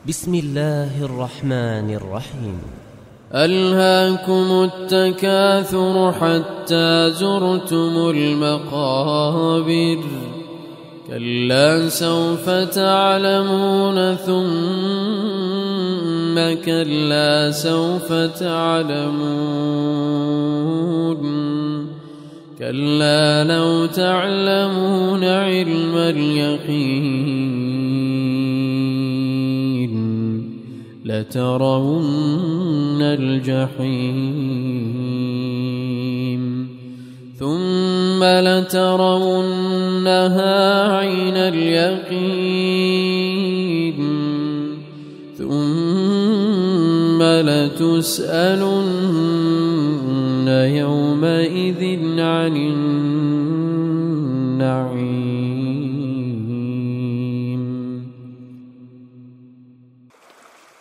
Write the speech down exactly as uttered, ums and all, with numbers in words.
بسم الله الرحمن الرحيم. ألهاكم التكاثر حتى زرتم المقابر كلا سوف تعلمون ثم كلا سوف تعلمون كلا لو تعلمون علم اليقين لترون الجحيم ثم لترونها عين اليقين ثم لتسألن يومئذ عن النعيم.